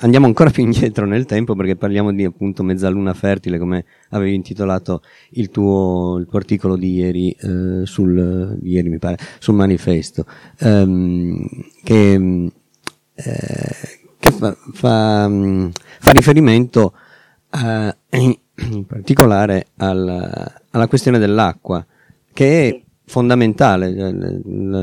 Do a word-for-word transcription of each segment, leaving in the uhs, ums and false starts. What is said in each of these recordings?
andiamo ancora più indietro nel tempo, perché parliamo di appunto Mezzaluna Fertile, come avevi intitolato il tuo, il tuo articolo di ieri, eh, sul, di ieri mi pare, sul Manifesto, ehm, che, eh, che fa, fa, fa riferimento a, in particolare al, alla questione dell'acqua, che è fondamentale,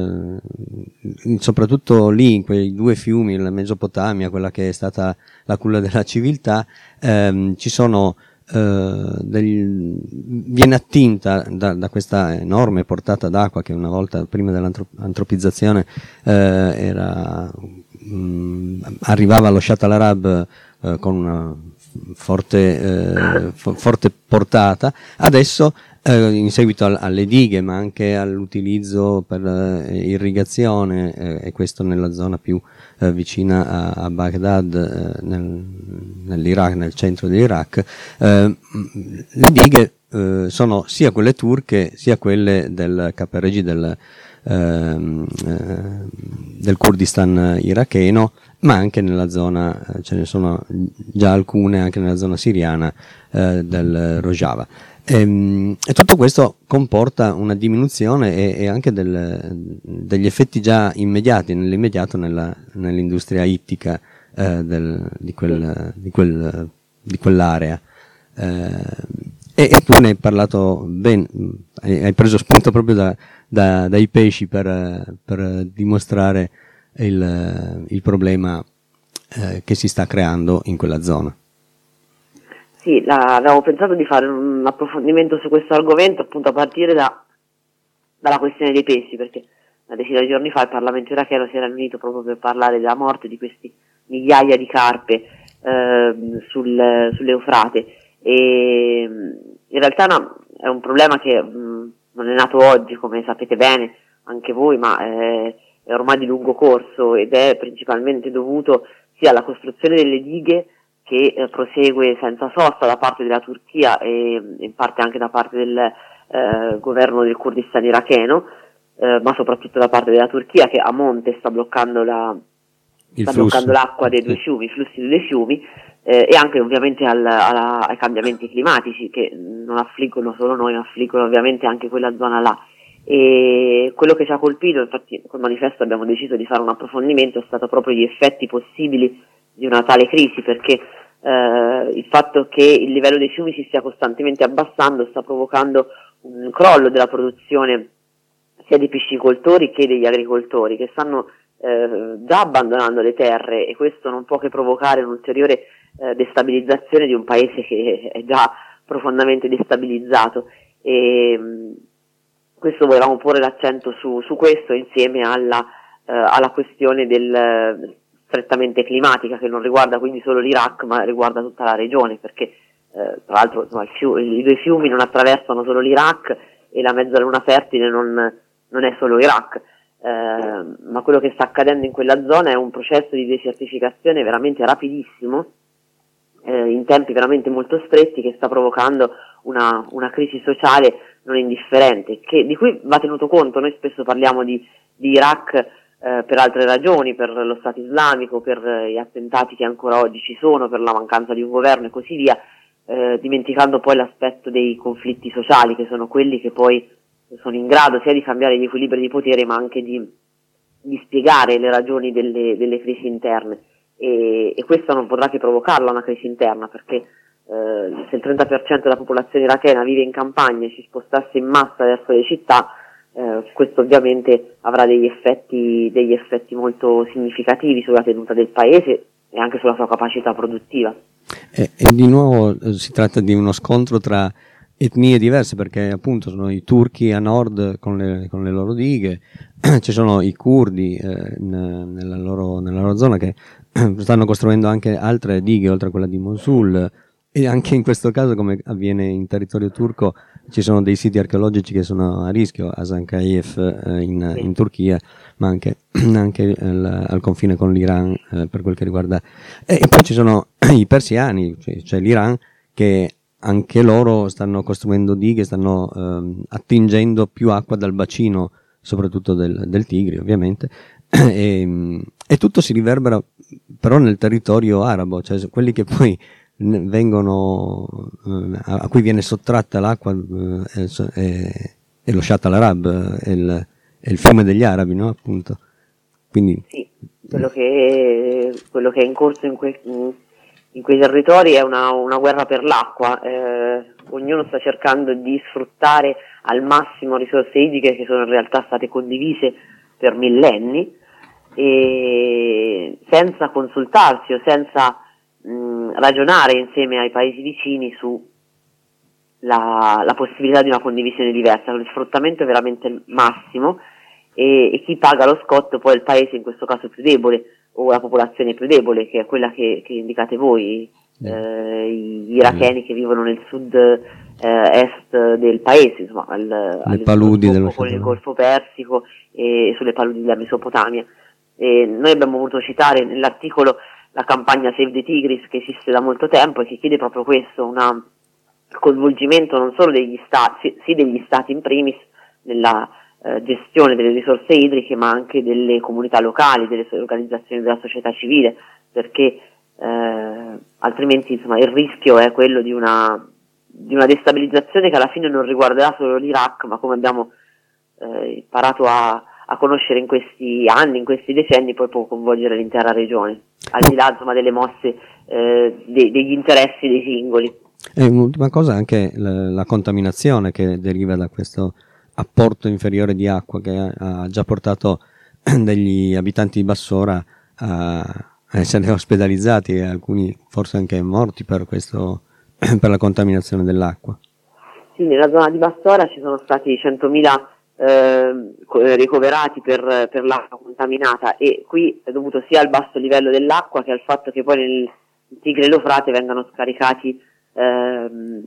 soprattutto lì in quei due fiumi, la Mesopotamia, quella che è stata la culla della civiltà, ehm, ci sono eh, degli, viene attinta da, da questa enorme portata d'acqua che una volta prima dell'antropizzazione eh, era mh, arrivava allo Shatt al-Arab eh, con una forte, eh, fo- forte portata. Adesso Eh, in seguito al, alle dighe, ma anche all'utilizzo per eh, irrigazione, eh, e questo nella zona più eh, vicina a, a Baghdad, eh, nel, nell'Iraq, nel centro dell'Iraq, eh, le dighe eh, sono sia quelle turche sia quelle del K R G, del, ehm, eh, del Kurdistan iracheno, ma anche nella zona, eh, ce ne sono già alcune anche nella zona siriana eh, del Rojava. E, e tutto questo comporta una diminuzione e, e anche del, degli effetti già immediati, nell'immediato nella, nell'industria ittica eh, del, di, quel, di, quel, di quell'area. Eh, e, e tu ne hai parlato bene, hai, hai preso spunto proprio da, da, dai pesci per, per dimostrare il, il problema eh, che si sta creando in quella zona. Sì, la, avevo pensato di fare un approfondimento su questo argomento, appunto a partire da, dalla questione dei pesci, perché una decina di giorni fa il Parlamento iracheno si era riunito proprio per parlare della morte di questi migliaia di carpe eh, sul, sull'Eufrate, e in realtà no, è un problema che mh, non è nato oggi, come sapete bene anche voi, ma è, è ormai di lungo corso ed è principalmente dovuto sia alla costruzione delle dighe, che eh, prosegue senza sosta da parte della Turchia e in parte anche da parte del eh, governo del Kurdistan iracheno, eh, ma soprattutto da parte della Turchia, che a monte sta bloccando la il sta flusso. bloccando l'acqua dei due fiumi, i flussi dei due fiumi, eh, e anche ovviamente al, alla, ai cambiamenti climatici che non affliggono solo noi, ma affliggono ovviamente anche quella zona là. E quello che ci ha colpito, infatti col manifesto abbiamo deciso di fare un approfondimento, è stato proprio gli effetti possibili di una tale crisi, perché eh, il fatto che il livello dei fiumi si stia costantemente abbassando sta provocando un crollo della produzione sia dei piscicoltori che degli agricoltori, che stanno eh, già abbandonando le terre, e questo non può che provocare un'ulteriore eh, destabilizzazione di un paese che è già profondamente destabilizzato. E mh, questo volevamo porre l'accento su, su questo, insieme alla, eh, alla questione del strettamente climatica, che non riguarda quindi solo l'Iraq, ma riguarda tutta la regione, perché eh, tra l'altro insomma, il fiu- i due fiumi non attraversano solo l'Iraq e la Mezzaluna Fertile non, non è solo Iraq, eh, ma quello che sta accadendo in quella zona è un processo di desertificazione veramente rapidissimo, eh, in tempi veramente molto stretti, che sta provocando una, una crisi sociale non indifferente, che, di cui va tenuto conto. Noi spesso parliamo di, di Iraq Eh, per altre ragioni, per lo Stato islamico, per eh, gli attentati che ancora oggi ci sono, per la mancanza di un governo e così via, eh, dimenticando poi l'aspetto dei conflitti sociali, che sono quelli che poi sono in grado sia di cambiare gli equilibri di potere, ma anche di, di spiegare le ragioni delle, delle crisi interne, e, e questo non potrà che provocarla una crisi interna, perché eh, se il trenta per cento della popolazione irachena vive in campagna e si spostasse in massa verso le città, Eh, questo ovviamente avrà degli effetti, degli effetti molto significativi sulla tenuta del paese e anche sulla sua capacità produttiva. E, e di nuovo eh, si tratta di uno scontro tra etnie diverse, perché appunto sono i turchi a nord con le, con le loro dighe, ci sono i curdi eh, in, nella, loro, nella loro zona, che stanno costruendo anche altre dighe oltre a quella di Mosul, e anche in questo caso, come avviene in territorio turco, ci sono dei siti archeologici che sono a rischio, a Hasankeyf eh, in, in Turchia, ma anche, anche il, al confine con l'Iran eh, per quel che riguarda. E, e poi ci sono i persiani, cioè, cioè l'Iran, che anche loro stanno costruendo dighe, stanno ehm, attingendo più acqua dal bacino, soprattutto del, del Tigri ovviamente, e, e tutto si riverbera però nel territorio arabo, cioè quelli che poi vengono, a cui viene sottratta l'acqua, è, è lo Shatt al-Arab, è il, è il fiume degli arabi, no? Appunto. Quindi, sì, quello che, quello che è in corso in, que, in quei territori è una, una guerra per l'acqua, eh, ognuno sta cercando di sfruttare al massimo risorse idriche che sono in realtà state condivise per millenni, e senza consultarsi o senza mh, ragionare insieme ai paesi vicini su la, la possibilità di una condivisione diversa. Lo sfruttamento è veramente massimo, e, e chi paga lo scotto poi è il paese in questo caso più debole, o la popolazione più debole, che è quella che, che indicate voi, eh, gli iracheni che vivono nel sud eh, est del paese, insomma, al, le paludi dello con il Golfo Persico e sulle paludi della Mesopotamia. E noi abbiamo voluto citare nell'articolo la campagna Save the Tigris, che esiste da molto tempo e che chiede proprio questo, un coinvolgimento non solo degli stati, sì degli stati in primis nella eh, gestione delle risorse idriche, ma anche delle comunità locali, delle organizzazioni della società civile, perché eh, altrimenti insomma il rischio è quello di una, di una destabilizzazione che alla fine non riguarderà solo l'Iraq, ma come abbiamo eh, imparato a a conoscere in questi anni, in questi decenni, poi può coinvolgere l'intera regione, al di là insomma delle mosse eh, de- degli interessi dei singoli. E un'ultima cosa, anche la, la contaminazione che deriva da questo apporto inferiore di acqua, che ha, ha già portato degli abitanti di Bassora a, a essere ospedalizzati, e alcuni forse anche morti per questo, per la contaminazione dell'acqua. Sì, nella zona di Bassora ci sono stati centomila Eh, ricoverati per, per l'acqua contaminata, e qui è dovuto sia al basso livello dell'acqua che al fatto che poi nel Tigre e l'Eufrate vengano scaricati ehm,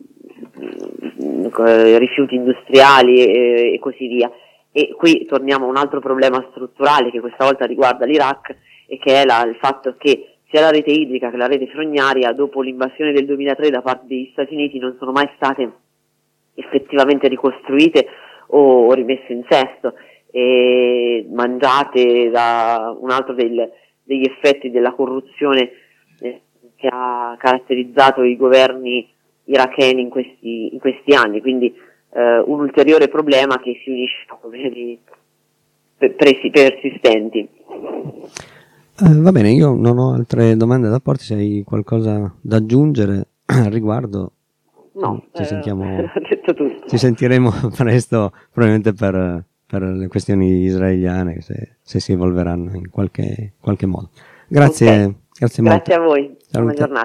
rifiuti industriali e, e così via. E qui torniamo a un altro problema strutturale che questa volta riguarda l'Iraq, e che è la, il fatto che sia la rete idrica che la rete fognaria, dopo l'invasione del duemilatré da parte degli Stati Uniti, non sono mai state effettivamente ricostruite o rimesse in sesto, e mangiate da un altro del, degli effetti della corruzione eh, che ha caratterizzato i governi iracheni in questi, in questi anni. Quindi eh, un ulteriore problema che si unisce a problemi persistenti. Eh, va bene, io non ho altre domande da porti, se hai qualcosa da aggiungere al riguardo. No, ci, eh, sentiamo, ho detto tutto. Ci sentiremo presto, probabilmente per, per le questioni israeliane, se, se si evolveranno in qualche, qualche modo. Grazie, Okay. grazie molto. Grazie a voi. Salute. Buona giornata.